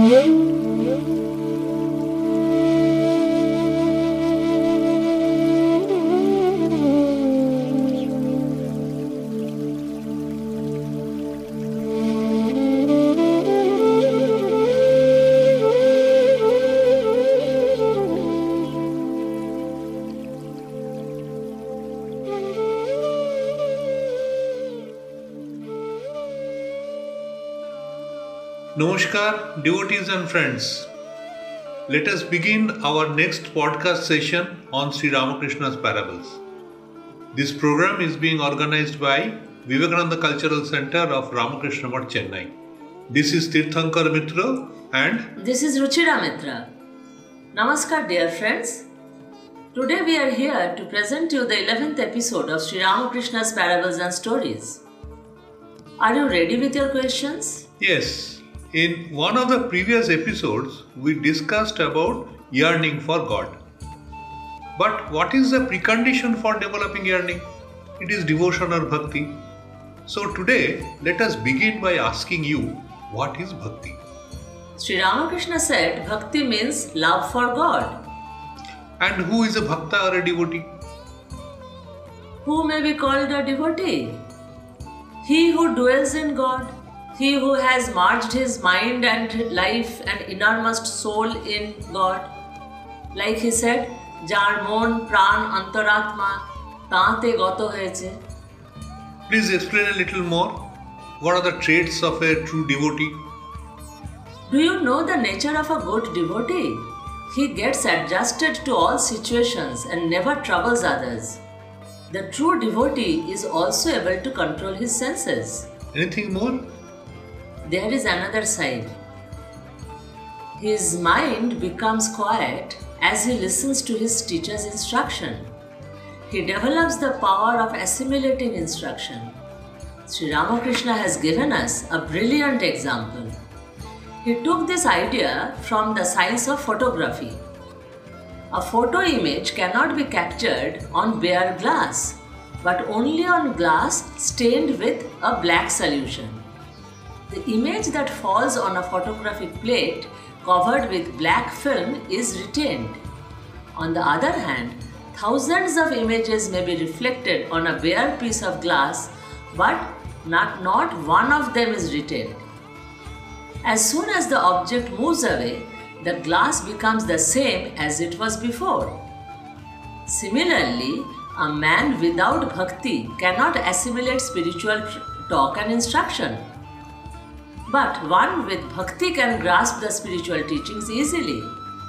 Namaskar, devotees and friends. Let us begin our next podcast session on Sri Ramakrishna's parables. This program is being organized by Vivekananda Cultural Center of Ramakrishna Math, Chennai. This is Tirthankar Mitra and this is Ruchira Mitra. Namaskar, dear friends. Today we are here to present you the 11th episode of Sri Ramakrishna's parables and stories. Are you ready with your questions? Yes. In one of the previous episodes, we discussed about yearning for God. But what is the precondition for developing yearning? It is devotion or bhakti. So today, let us begin by asking you, what is bhakti? Sri Ramakrishna said bhakti means love for God. And who is a bhakta or a devotee? Who may be called a devotee? He who dwells in God. He who has merged his mind and life and innermost soul in God. Like he said, Jar mon pran antaratma taate gato hoyeche. Please explain a little more. What are the traits of a true devotee? Do you know the nature of a good devotee? He gets adjusted to all situations and never troubles others. The true devotee is also able to control his senses. Anything more? There is another side. His mind becomes quiet as he listens to his teacher's instruction. He develops the power of assimilating instruction. Sri Ramakrishna has given us a brilliant example. He took this idea from the science of photography. A photo image cannot be captured on bare glass, but only on glass stained with a black solution. The image that falls on a photographic plate covered with black film is retained. On the other hand, thousands of images may be reflected on a bare piece of glass, but not one of them is retained. As soon as the object moves away, the glass becomes the same as it was before. Similarly, a man without bhakti cannot assimilate spiritual talk and instruction. But one with bhakti can grasp the spiritual teachings easily.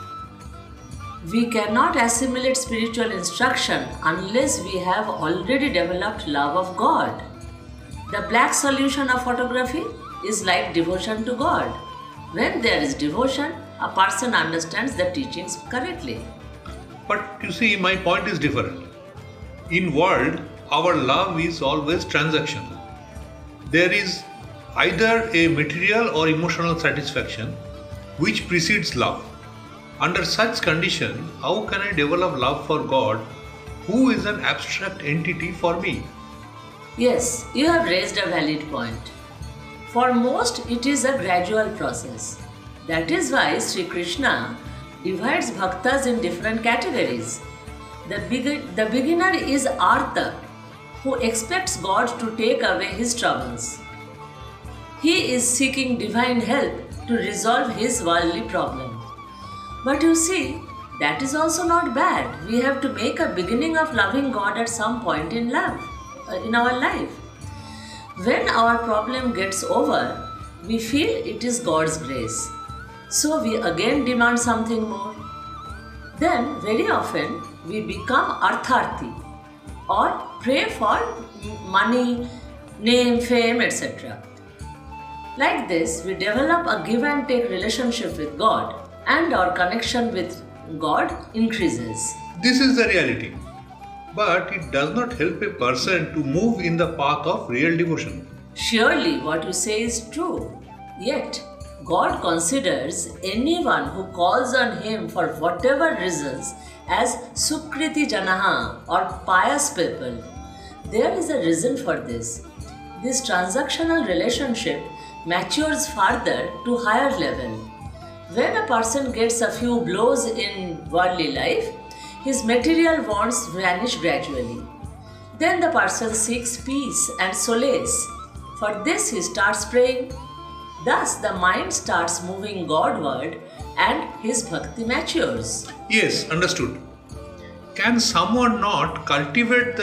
We cannot assimilate spiritual instruction unless we have already developed love of God. The black solution of photography is like devotion to God. When there is devotion, a person understands the teachings correctly. But you see, my point is different. In world, our love is always transactional. There is either a material or emotional satisfaction which precedes love. Under such condition, how can I develop love for God, who is an abstract entity for me? Yes, you have raised a valid point. For most, it is a gradual process. That is why Sri Krishna divides bhaktas in different categories. The beginner is Artha, who expects God to take away his troubles. He is seeking divine help to resolve his worldly problem. But you see, that is also not bad. We have to make a beginning of loving God at some point in our life. When our problem gets over, we feel it is God's grace. So we again demand something more. Then very often we become Artharthi or pray for money, name, fame, etc. Like this, we develop a give and take relationship with God and our connection with God increases. This is the reality. But it does not help a person to move in the path of real devotion. Surely what you say is true. Yet, God considers anyone who calls on Him for whatever reasons as Sukriti Janaha or pious people. There is a reason for this. This transactional relationship matures further to higher level. When a person gets a few blows in worldly life, his material wants vanish gradually. Then the person seeks peace and solace. For this he starts praying. Thus the mind starts moving Godward and his bhakti matures. Yes, understood. Can someone not cultivate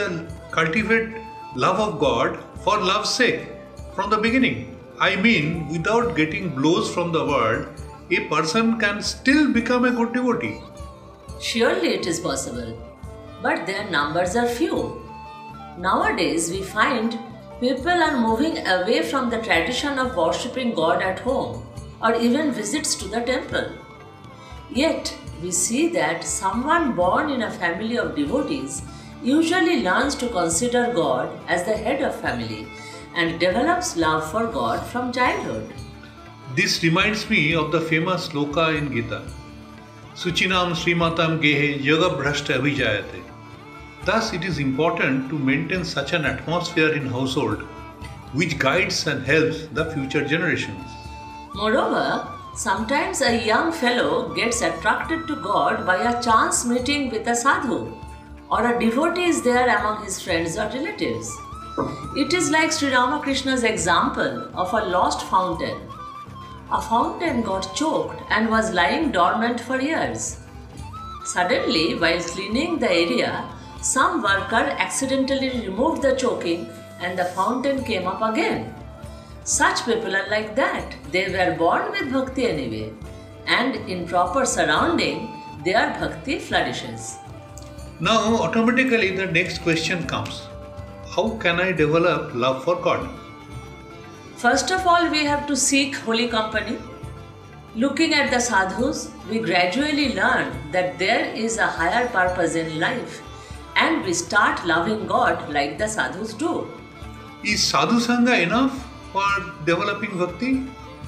love of God for love's sake from the beginning? I mean, without getting blows from the world, a person can still become a good devotee. Surely it is possible, but their numbers are few. Nowadays we find people are moving away from the tradition of worshipping God at home or even visits to the temple. Yet we see that someone born in a family of devotees usually learns to consider God as the head of family and develops love for God from childhood. This reminds me of the famous sloka in Gita. Suchinam Srimatam Gehe Yagabhrashta Abhijayate. Thus, it is important to maintain such an atmosphere in household which guides and helps the future generations. Moreover, sometimes a young fellow gets attracted to God by a chance meeting with a sadhu, or a devotee is there among his friends or relatives. It is like Sri Ramakrishna's example of a lost fountain. A fountain got choked and was lying dormant for years. Suddenly, while cleaning the area, some worker accidentally removed the choking and the fountain came up again. Such people are like that. They were born with bhakti anyway, and in proper surrounding, their bhakti flourishes. Now, automatically, the next question comes: how can I develop love for God? First of all, we have to seek holy company. Looking at the sadhus, we gradually learn that there is a higher purpose in life, and we start loving God like the sadhus do. Is sadhu sangha enough for developing bhakti?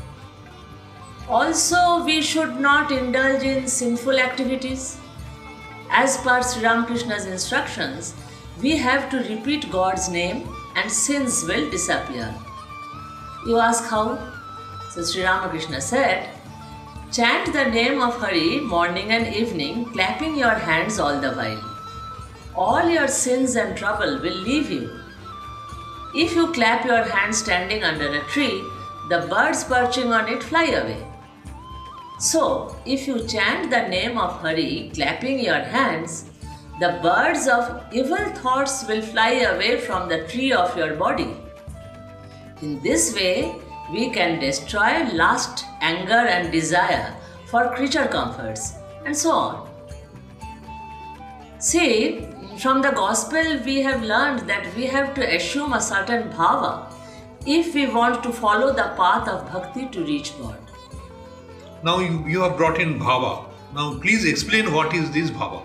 Also, we should not indulge in sinful activities. As per Sri Ramakrishna's instructions, we have to repeat God's name and sins will disappear. You ask how? So Sri Ramakrishna said, chant the name of Hari morning and evening, clapping your hands all the while. All your sins and trouble will leave you. If you clap your hands standing under a tree, the birds perching on it fly away. So, if you chant the name of Hari, clapping your hands, the birds of evil thoughts will fly away from the tree of your body. In this way, we can destroy lust, anger and desire for creature comforts and so on. See, from the gospel we have learned that we have to assume a certain bhava if we want to follow the path of bhakti to reach God. Now you have brought in bhava. Now please explain what is this bhava.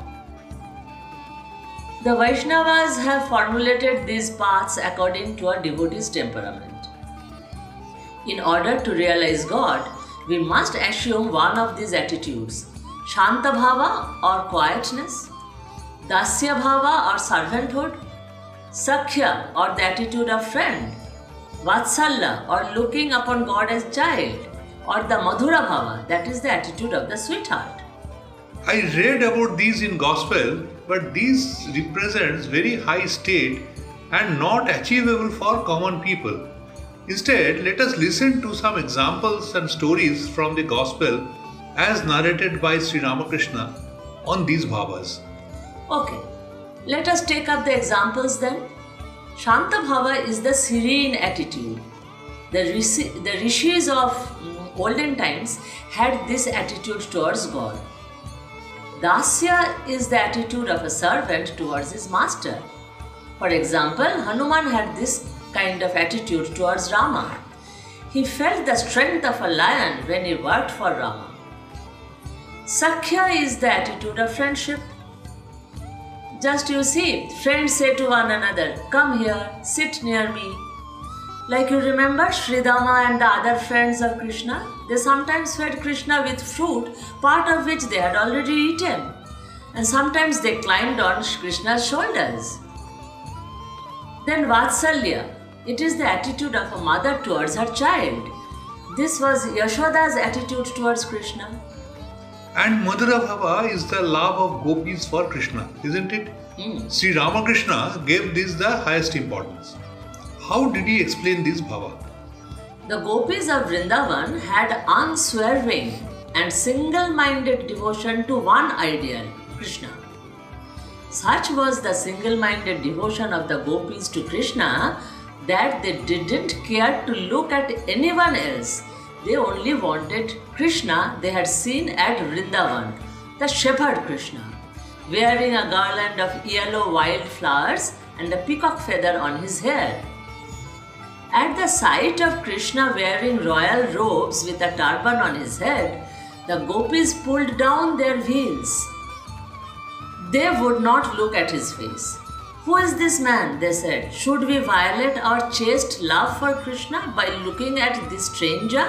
The Vaishnavas have formulated these paths according to a devotee's temperament. In order to realize God, we must assume one of these attitudes: Shanta Bhava or quietness, Dasya Bhava or servanthood, Sakhya or the attitude of friend, Vatsalya or looking upon God as child, or the Madhura Bhava, that is the attitude of the sweetheart. I read about these in gospel, but these represents very high state and not achievable for common people. Instead, let us listen to some examples and stories from the gospel as narrated by Sri Ramakrishna on these bhavas. Okay, let us take up the examples then. Shanta Bhava is the serene attitude. The rishis of olden times had this attitude towards God. Dasya is the attitude of a servant towards his master. For example, Hanuman had this kind of attitude towards Rama. He felt the strength of a lion when he worked for Rama. Sakhya is the attitude of friendship. Just you see, friends say to one another, "Come here, sit near me." Like you remember Sridama and the other friends of Krishna, they sometimes fed Krishna with fruit, part of which they had already eaten. And sometimes they climbed on Krishna's shoulders. Then Vatsalya, it is the attitude of a mother towards her child. This was Yashoda's attitude towards Krishna. And Madhura Bhava is the love of gopis for Krishna, isn't it? Sri Ramakrishna gave this the highest importance. How did he explain this bhava? The gopis of Vrindavan had unswerving and single-minded devotion to one ideal, Krishna. Such was the single-minded devotion of the gopis to Krishna that they didn't care to look at anyone else. They only wanted Krishna they had seen at Vrindavan, the shepherd Krishna, wearing a garland of yellow wildflowers and a peacock feather on his hair. At the sight of Krishna wearing royal robes with a turban on his head, the gopis pulled down their veils. They would not look at his face. Who is this man? They said. Should we violate our chaste love for Krishna by looking at this stranger?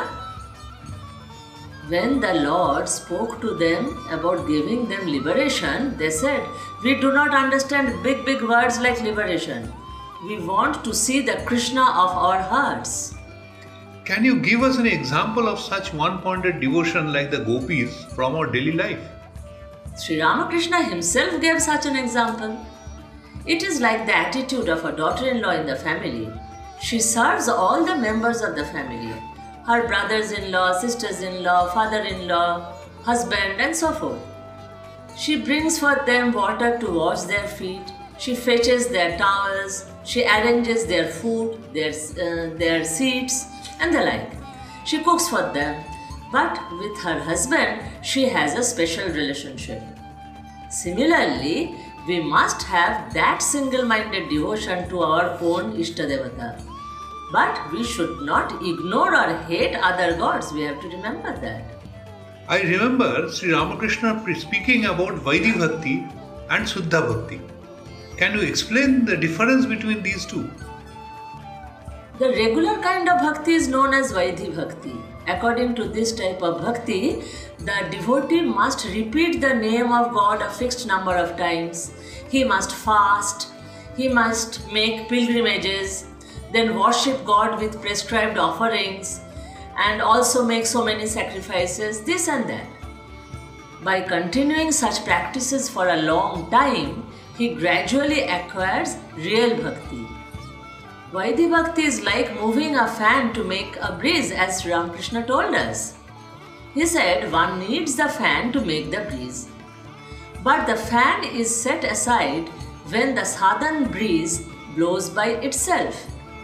When the Lord spoke to them about giving them liberation, they said, we do not understand big words like liberation. We want to see the Krishna of our hearts. Can you give us an example of such one-pointed devotion like the gopis from our daily life? Sri Ramakrishna himself gave such an example. It is like the attitude of a daughter-in-law in the family. She serves all the members of the family, her brothers-in-law, sisters-in-law, father-in-law, husband, and so forth. She brings for them water to wash their feet. She fetches their towels. She arranges their food, their seats, and the like. She cooks for them. But with her husband, she has a special relationship. Similarly, we must have that single-minded devotion to our own Ishtadevata. But we should not ignore or hate other gods. We have to remember that. I remember Sri Ramakrishna speaking about Vaidhi Bhakti and Suddha Bhakti. Can you explain the difference between these two? The regular kind of bhakti is known as Vaidhi Bhakti. According to this type of bhakti, the devotee must repeat the name of God a fixed number of times. He must fast, he must make pilgrimages, then worship God with prescribed offerings, and also make so many sacrifices, this and that. By continuing such practices for a long time, he gradually acquires real bhakti. Vaidhi Bhakti is like moving a fan to make a breeze, as Sri Ramakrishna told us. He said one needs the fan to make the breeze. But the fan is set aside when the sadhan breeze blows by itself.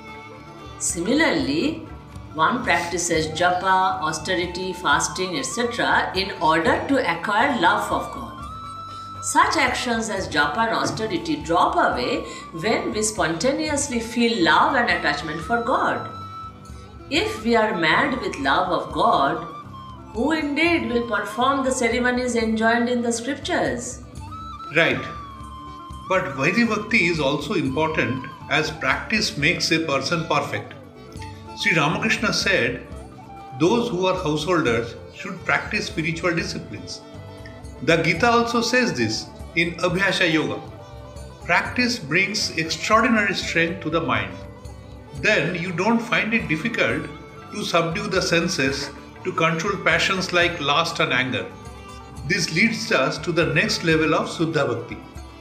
Similarly, one practices japa, austerity, fasting, etc. in order to acquire love of God. Such actions as japa and austerity drop away when we spontaneously feel love and attachment for God. If we are mad with love of God, who indeed will perform the ceremonies enjoined in the scriptures? Right. But Vaidhi Bhakti is also important as practice makes a person perfect. Sri Ramakrishna said, those who are householders should practice spiritual disciplines. The Gita also says this in Abhyasa Yoga. Practice brings extraordinary strength to the mind. Then you don't find it difficult to subdue the senses, to control passions like lust and anger. This leads us to the next level of Suddha Bhakti.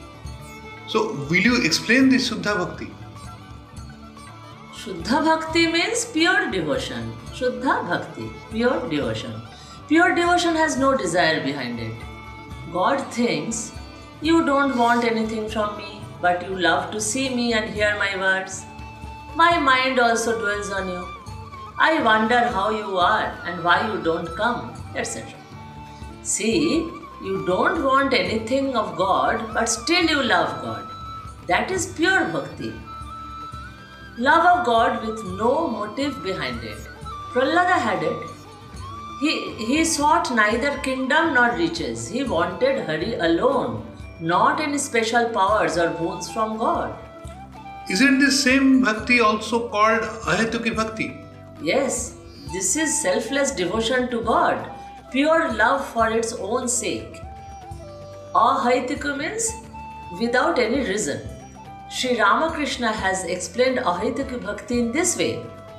So, will you explain this Suddha Bhakti? Shuddha Bhakti means pure devotion. Shuddha Bhakti, pure devotion. Pure devotion has no desire behind it. God thinks, you don't want anything from me, but you love to see me and hear my words. My mind also dwells on you. I wonder how you are and why you don't come, etc. See, you don't want anything of God, but still you love God. That is pure bhakti. Love of God with no motive behind it. Prahlada had it. He sought neither kingdom nor riches. He wanted Hari alone, not any special powers or boons from God. Isn't this same bhakti also called Ahetuki Bhakti? Yes, this is selfless devotion to God, pure love for its own sake. Ahaituka means without any reason. Sri Ramakrishna has explained Ahaituki Bhakti in this way.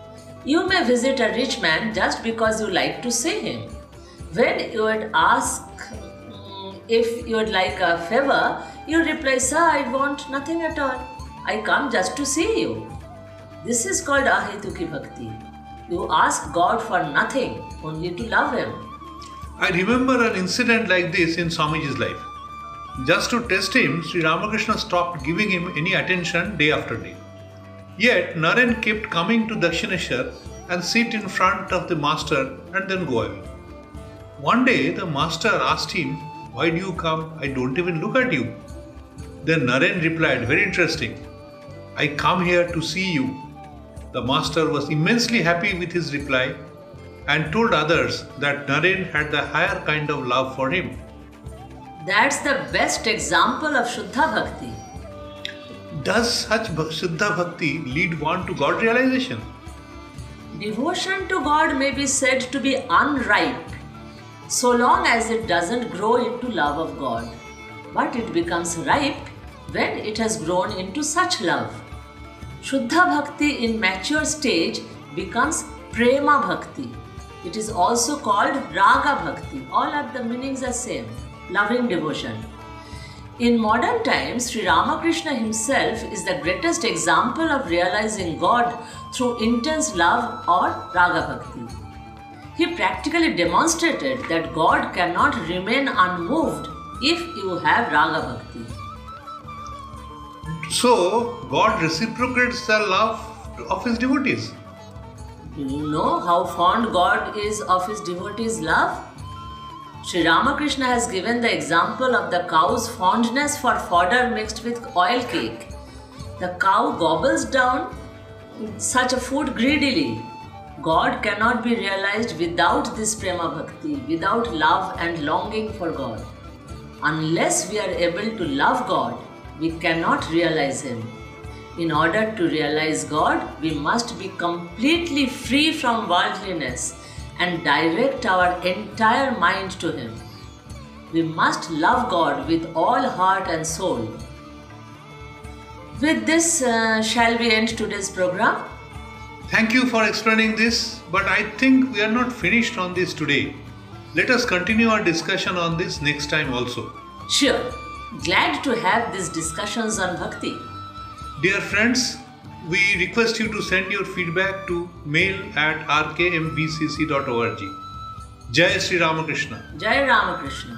You may visit a rich man just because you like to see him. When you would ask if you would like a favor, you reply, "Sir, I want nothing at all. I come just to see you." This is called ahetuki bhakti. You ask God for nothing, only to love Him. I remember an incident like this in Swamiji's life. Just to test him, Sri Ramakrishna stopped giving him any attention day after day. Yet Naren kept coming to Dakshineshwar and sit in front of the master and then go away. One day the master asked him, "Why do you come? I don't even look at you." Then Naren replied, "Very interesting. I come here to see you." The master was immensely happy with his reply and told others that Naren had the higher kind of love for him. That's the best example of Shuddha Bhakti. Does such Shuddha Bhakti lead one to God realization? Devotion to God may be said to be unripe so long as it doesn't grow into love of God, but it becomes ripe when it has grown into such love. Shuddha Bhakti in mature stage becomes Prema Bhakti. It is also called Raga Bhakti. All of the meanings are same. Loving devotion. In modern times, Sri Ramakrishna himself is the greatest example of realizing God through intense love or Raga Bhakti. He practically demonstrated that God cannot remain unmoved if you have Raga Bhakti. So, God reciprocates the love of His devotees. Do you know how fond God is of His devotees' love? Sri Ramakrishna has given the example of the cow's fondness for fodder mixed with oil cake. The cow gobbles down such a food greedily. God cannot be realized without this Prema Bhakti, without love and longing for God. Unless we are able to love God, we cannot realize Him. In order to realize God, we must be completely free from worldliness and direct our entire mind to Him. We must love God with all heart and soul. With this, shall we end today's program? Thank you for explaining this, but I think we are not finished on this today. Let us continue our discussion on this next time also. Sure. Glad to have these discussions on Bhakti. Dear friends, we request you to send your feedback to mail@rkmbcc.org. Jai Sri Ramakrishna. Jai Ramakrishna.